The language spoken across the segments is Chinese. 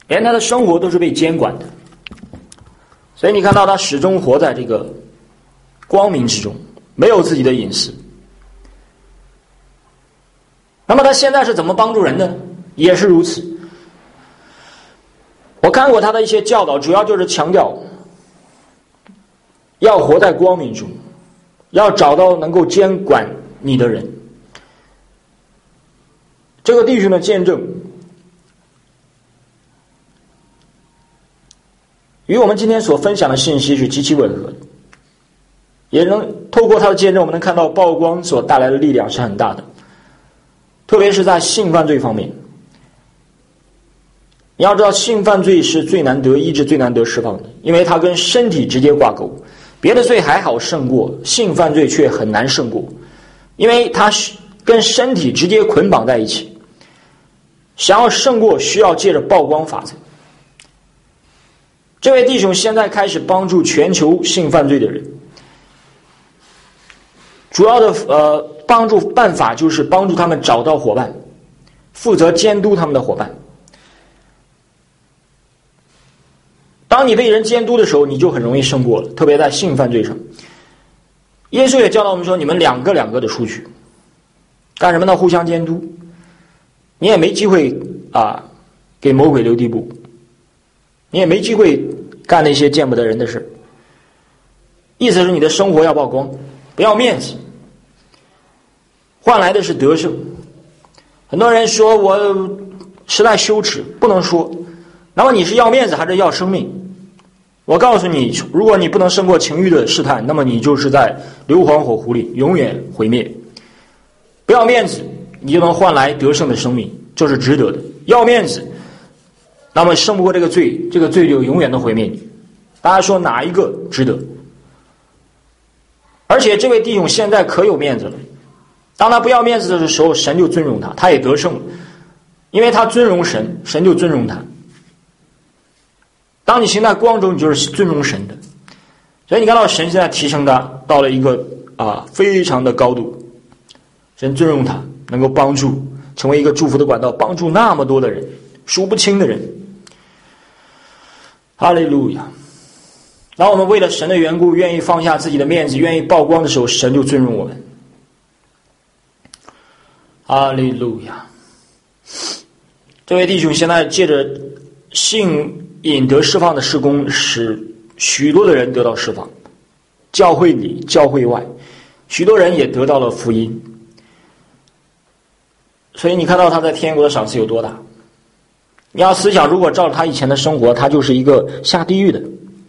连他的生活都是被监管的。所以你看到他始终活在这个光明之中，没有自己的隐私。那么他现在是怎么帮助人的？也是如此。我看过他的一些教导，主要就是强调要活在光明中，要找到能够监管你的人。这个弟兄的见证与我们今天所分享的信息是极其吻合的，也能透过他的见证，我们能看到曝光所带来的力量是很大的，特别是在性犯罪方面。你要知道，性犯罪是最难得医治、最难得释放的，因为它跟身体直接挂钩。别的罪还好胜过，性犯罪却很难胜过，因为它跟身体直接捆绑在一起。想要胜过，需要借着曝光法则。这位弟兄现在开始帮助全球性犯罪的人，主要的帮助办法就是帮助他们找到伙伴，负责监督他们的伙伴。当你被人监督的时候，你就很容易胜过了，特别在性犯罪上。耶稣也教导我们说，你们两个的出去，干什么呢？互相监督。你也没机会给魔鬼留地步，你也没机会干那些见不得人的事。意思是你的生活要曝光，不要面子，换来的是得胜。很多人说我实在羞耻，不能说。那么你是要面子还是要生命？我告诉你，如果你不能胜过情欲的试探，那么你就是在硫磺火湖里永远毁灭。不要面子，你就能换来得胜的生命，这是值得的。要面子，那么胜不过这个罪，这个罪就永远的毁灭你。大家说哪一个值得？而且这位弟兄现在可有面子了，当他不要面子的时候，神就尊荣他，他也得胜了，因为他尊荣神，神就尊荣他。当你行在光中，你就是尊荣神的。所以你看到神现在提升他到了一个非常的高度，神尊荣他，能够帮助成为一个祝福的管道，帮助那么多的人，数不清的人。哈利路亚！当我们为了神的缘故，愿意放下自己的面子，愿意曝光的时候，神就尊荣我们。哈利路亚！这位弟兄现在借着性瘾得释放的事工，使许多的人得到释放，教会里教会外，许多人也得到了福音。所以你看到他在天国的赏赐有多大。你要思想，如果照着他以前的生活，他就是一个下地狱的，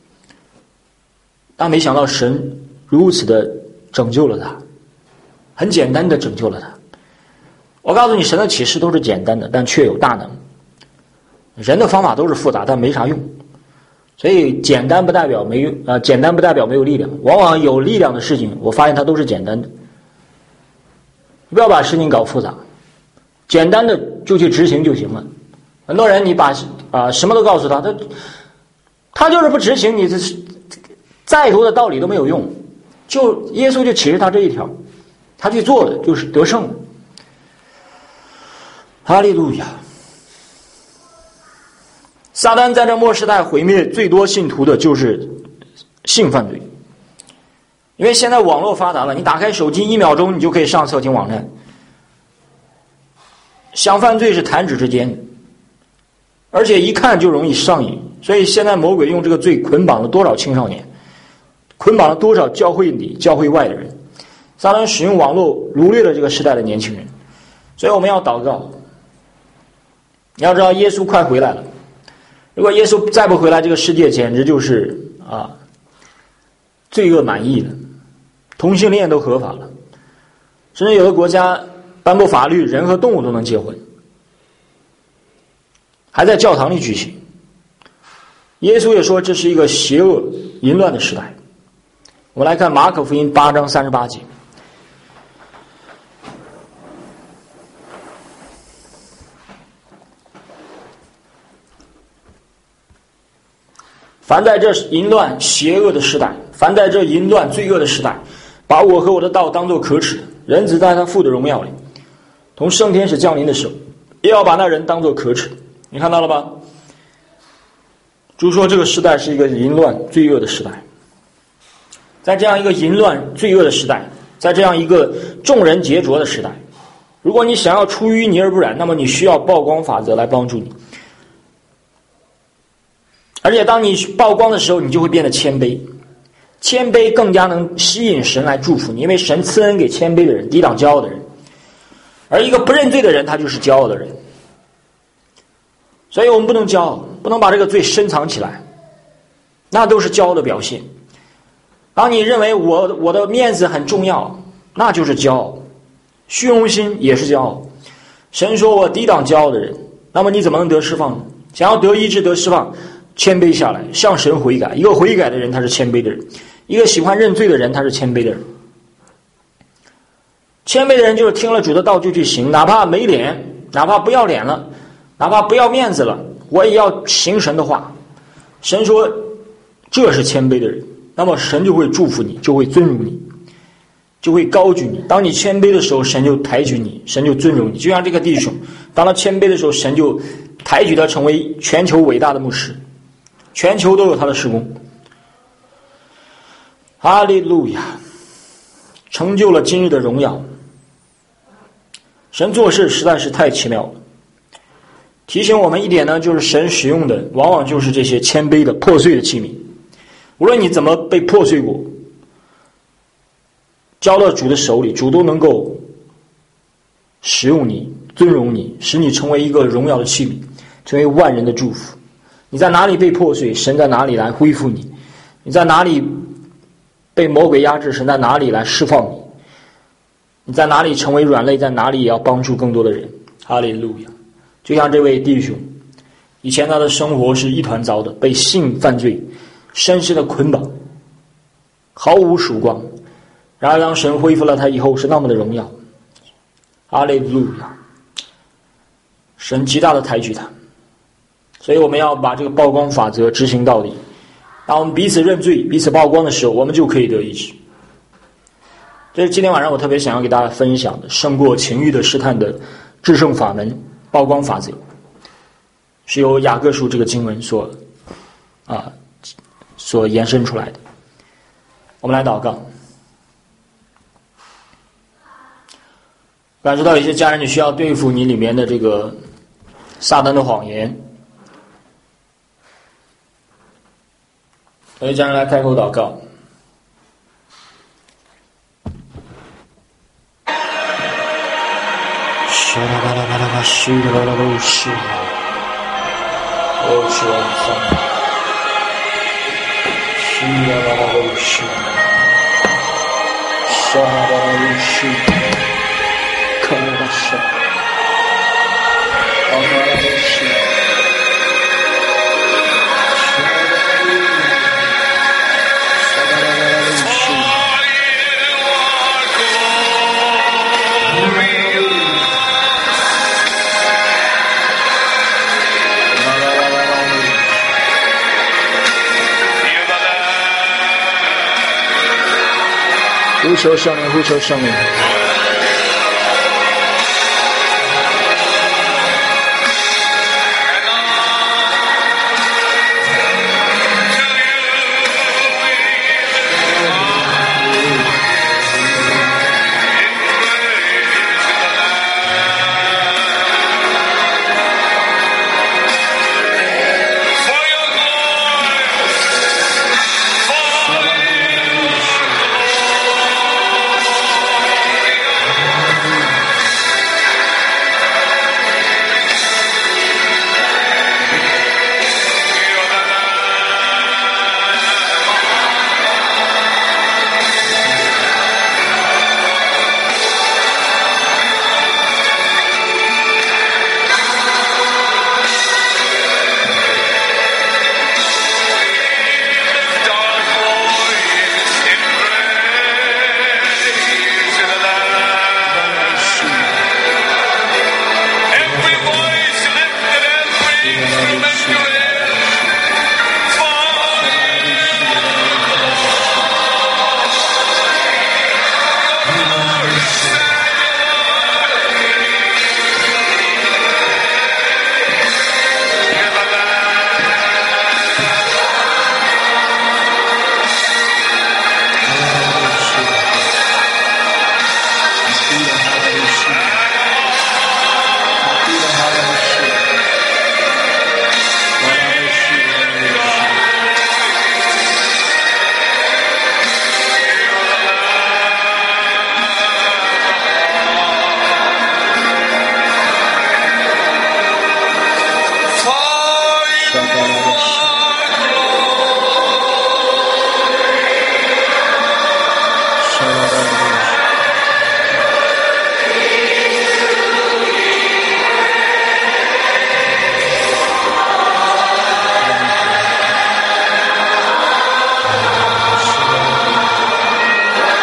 但没想到神如此的拯救了他，很简单的拯救了他。我告诉你，神的启示都是简单的，但却有大能。人的方法都是复杂，但没啥用。所以简单不代表没用，简单不代表没有力量。往往有力量的事情，我发现它都是简单的。不要把事情搞复杂，简单的就去执行就行了。很多人你把什么都告诉他，他就是不执行，你这再多的道理都没有用。就耶稣就启示他这一条，他去做的就是得胜。哈利路亚！撒旦在这末世代毁灭最多信徒的就是性犯罪，因为现在网络发达了，你打开手机1秒钟你就可以上色情网站，想犯罪是弹指之间，而且一看就容易上瘾。所以现在魔鬼用这个罪捆绑了多少青少年，捆绑了多少教会里教会外的人。撒旦使用网络掳掠了这个时代的年轻人。所以我们要祷告，你要知道耶稣快回来了，如果耶稣再不回来，这个世界简直就是罪恶满溢了，同性恋都合法了，甚至有的国家颁布法律，人和动物都能结婚，还在教堂里举行。耶稣也说这是一个邪恶淫乱的时代。我们来看马可福音8章38节。凡在这淫乱邪恶的时代，凡在这淫乱罪恶的时代，把我和我的道当作可耻的，人子在他父的荣耀里同圣天使降临的时候，也要把那人当作可耻。你看到了吧？ 主说这个时代是一个淫乱罪恶的时代，在这样一个淫乱罪恶的时代，在这样一个众人结浊的时代，如果你想要出淤泥而不染，那么你需要曝光法则来帮助你。而且当你曝光的时候，你就会变得谦卑，谦卑更加能吸引神来祝福你，因为神赐恩给谦卑的人，抵挡骄傲的人。而一个不认罪的人，他就是骄傲的人。所以我们不能骄傲，不能把这个罪深藏起来，那都是骄傲的表现。当你认为我的面子很重要，那就是骄傲，虚荣心也是骄傲。神说我抵挡骄傲的人，那么你怎么能得释放呢？想要得医治得释放，谦卑下来，向神悔改。一个悔改的人，他是谦卑的人；一个喜欢认罪的人，他是谦卑的人。谦卑的人就是听了主的道就去行，哪怕没脸，哪怕不要脸了，哪怕不要面子了，我也要行神的话。神说这是谦卑的人，那么神就会祝福你，就会尊荣你，就会高举你。当你谦卑的时候，神就抬举你，神就尊荣你。就像这个弟兄，当他谦卑的时候，神就抬举他成为全球伟大的牧师，全球都有他的事工。哈利路亚，成就了今日的荣耀。神做事实在是太奇妙了。提醒我们一点呢，就是神使用的往往就是这些谦卑的破碎的器皿。无论你怎么被破碎过，交到主的手里，主都能够使用你，尊荣你，使你成为一个荣耀的器皿，成为万人的祝福。你在哪里被破碎，神在哪里来恢复你；你在哪里被魔鬼压制，神在哪里来释放你；你在哪里成为软肋，在哪里也要帮助更多的人。哈利路亚！就像这位弟兄，以前他的生活是一团糟的，被性犯罪深深的捆绑，毫无曙光。然而当神恢复了他以后，是那么的荣耀。哈利路亚！神极大的抬举他。所以我们要把这个曝光法则执行到底。当我们彼此认罪，彼此曝光的时候，我们就可以得医治。这是今天晚上我特别想要给大家分享的，胜过情欲的试探的制胜法门，曝光法则，是由雅各书这个经文所延伸出来的。我们来祷告。感受到有些家人你需要对付你里面的这个撒旦的谎言，有些家人来开口祷告。呼求圣灵，呼求圣灵。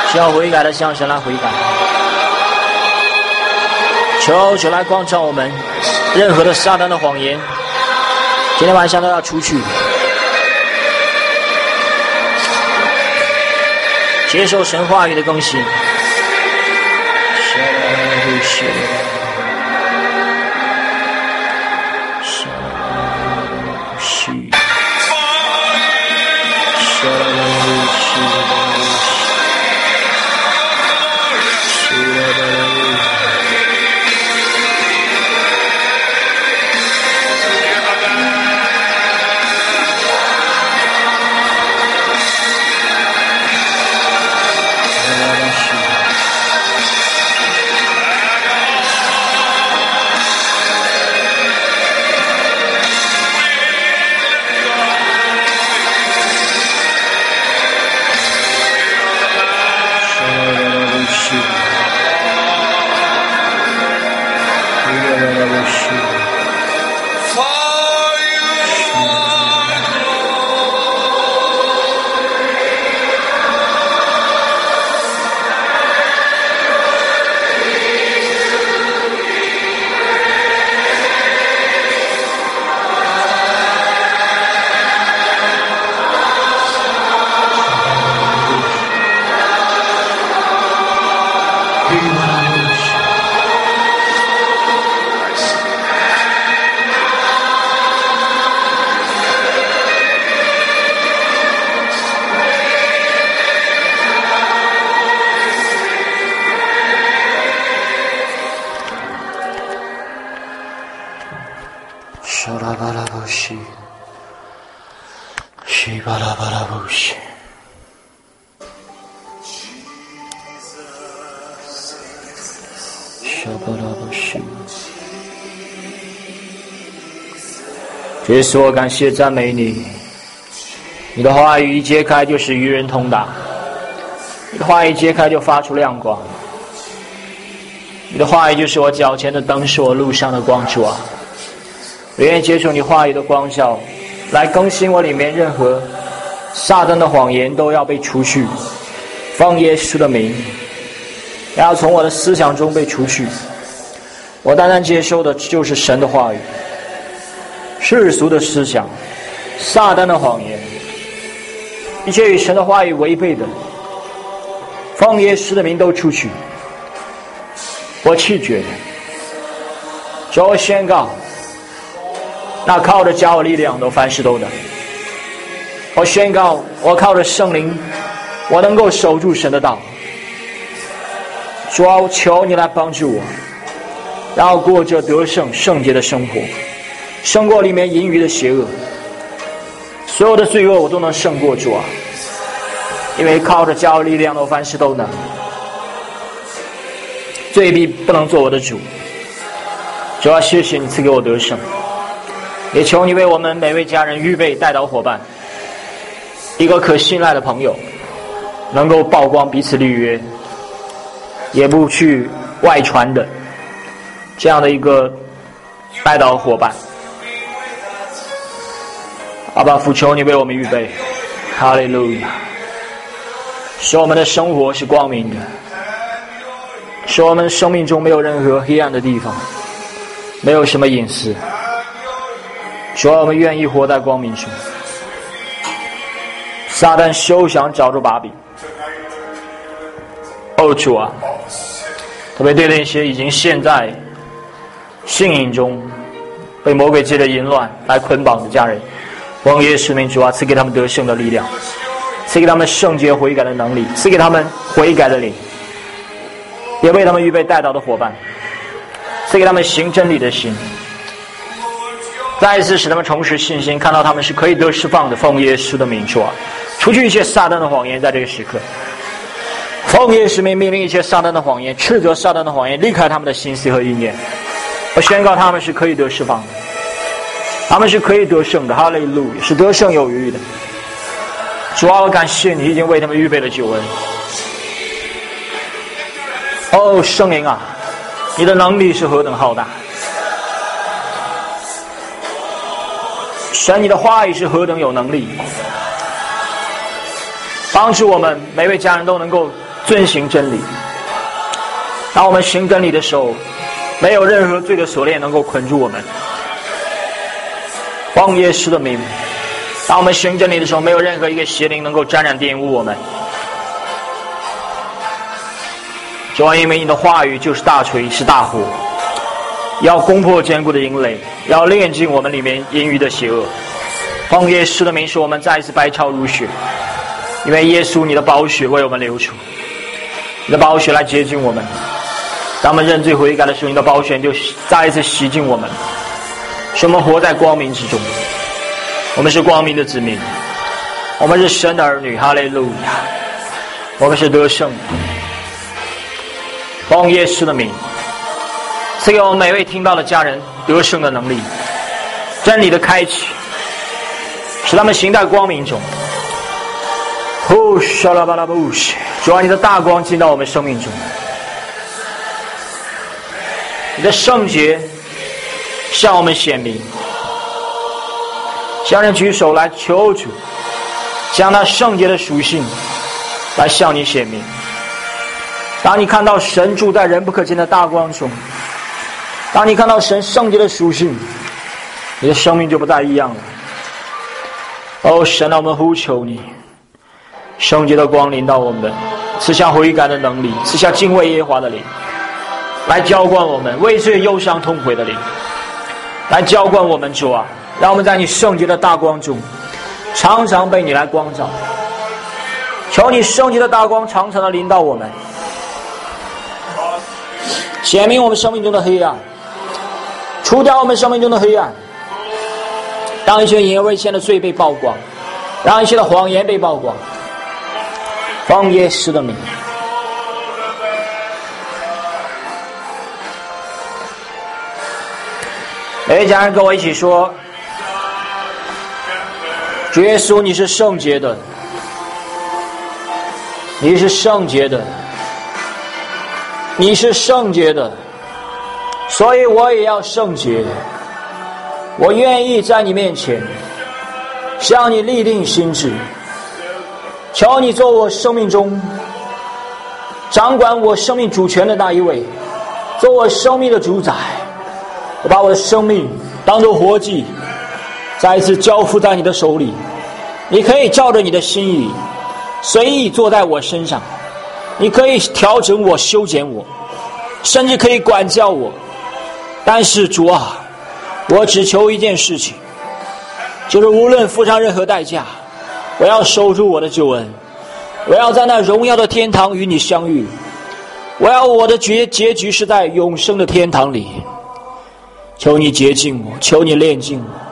需要悔改的向神来悔改，求主来光照我们，任何的撒旦的谎言，今天晚上都要出去，接受神话语的更新。耶稣，我感谢赞美你，你的话语一揭开就是与人同打，你的话语一揭开就发出亮光，你的话语就是我脚前的灯，是我路上的光。主啊，我愿意接受你话语的光照，来更新我里面任何撒旦的谎言都要被除去，奉耶稣的名，要从我的思想中被除去。我单单接受的就是神的话语，世俗的思想，撒旦的谎言，一切与神的话语违背的，奉耶稣的名都出去。我弃绝，主，我宣告，那靠着加我力量的凡事都能。我宣告，我靠着圣灵，我能够守住神的道。主啊，我求你来帮助我，然后过着得胜圣洁的生活，胜过里面淫余的邪恶，所有的罪恶我都能胜过。主啊，因为靠着加我力量的凡事都能。罪必不能做我的主。主啊，谢谢你赐给我得胜，也求你为我们每位家人预备带导伙伴，一个可信赖的朋友，能够曝光彼此立约，也不去外传的这样的一个带导伙伴。阿爸父，求你为我们预备，哈利路亚，使我们的生活是光明的，使我们生命中没有任何黑暗的地方，没有什么隐私。主啊，我们愿意活在光明中。撒旦休想找住把柄。哦，主啊，特别对那些已经陷在性瘾中，被魔鬼借着淫乱来捆绑的家人，奉耶稣名，主啊，赐给他们得胜的力量，赐给他们圣洁悔改的能力，赐给他们悔改的灵，也为他们预备带导的伙伴，赐给他们行真理的心，再一次使他们重拾信心，看到他们是可以得释放的。奉耶稣的名，主啊，除去一切撒旦的谎言，在这个时刻，奉耶稣名命令一切撒旦的谎言，斥责撒旦的谎言离开他们的心思和意念。我宣告他们是可以得释放的，他们是可以得胜的，哈利路亚，是得胜有余的。主啊，我感谢你已经为他们预备了救恩。哦，圣灵啊，你的能力是何等浩大，神，你的话语是何等有能力，帮助我们每位家人都能够遵行真理。当我们行真理的时候，没有任何罪的锁链能够捆住我们。奉耶稣的名，当我们行真理的时候，没有任何一个邪灵能够沾染玷污我们。主啊，因为你的话语就是大锤，是大火，要攻破坚固的营垒，要炼净我们里面阴郁的邪恶。奉耶稣的名，使我们再一次白超如雪，因为耶稣你的宝血为我们流出，你的宝血来洁净我们。当我们认罪悔改的时候，你的宝血就再一次洗净我们，使我们活在光明之中。我们是光明的子民，我们是神的儿女，哈利路亚！我们是得胜的。奉耶稣的名，赐给我们每位听到的家人得胜的能力，真理的开启，使他们行在光明中。主啊，你的大光进到我们生命中，你的圣洁向我们显明。向人举手来求主，将那圣洁的属性来向你显明。当你看到神住在人不可见的大光中，当你看到神圣洁的属性，你的生命就不再一样了。哦，神啊，我们呼求你，圣洁的光临到我们，赐下悔改的能力，赐下敬畏耶和华的灵，来浇灌我们为罪忧伤痛悔的灵，来浇灌我们。主啊，让我们在你圣洁的大光中常常被你来光照，求你圣洁的大光常常的临到我们，显明我们生命中的黑暗，除掉我们生命中的黑暗，让一切隐而未现的罪被曝光，让一切的谎言被曝光。奉耶稣的名，每位家人跟我一起说，主耶稣，你是圣洁的，你是圣洁的，你是圣洁的，所以我也要圣洁。我愿意在你面前向你立定心志，求你做我生命中掌管我生命主权的那一位，做我生命的主宰。我把我的生命当作活祭，再一次交付在你的手里。你可以照着你的心意随意坐在我身上，你可以调整我，修剪我，甚至可以管教我。但是主啊，我只求一件事情，就是无论付上任何代价，我要守住我的救恩，我要在那荣耀的天堂与你相遇，我要我的结局是在永生的天堂里。求你洁净我，求你炼净我，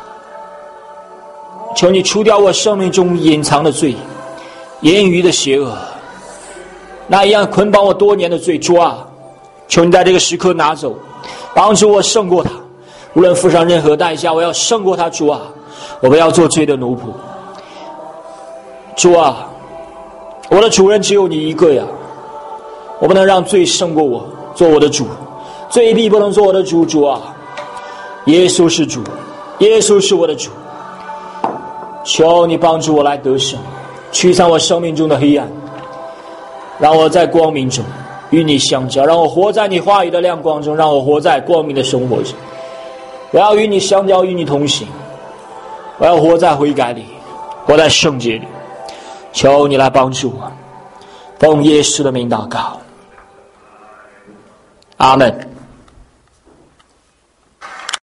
求你除掉我生命中隐藏的罪，言语的邪恶，那一样捆绑我多年的罪。主啊，求你在这个时刻拿走，帮助我胜过他，无论付上任何代价，我要胜过他。主啊，我不要做罪的奴仆。主啊，我的主人只有你一个呀，我不能让罪胜过我，做我的主，罪必不能做我的主。主啊，耶稣是主，耶稣是我的主，求你帮助我来得胜，驱散我生命中的黑暗，让我在光明中与你相交，让我活在你话语的亮光中，让我活在光明的生活中。我要与你相交，与你同行，我要活在悔改里，活在圣洁里。求你来帮助我，奉耶稣的名祷告，阿们。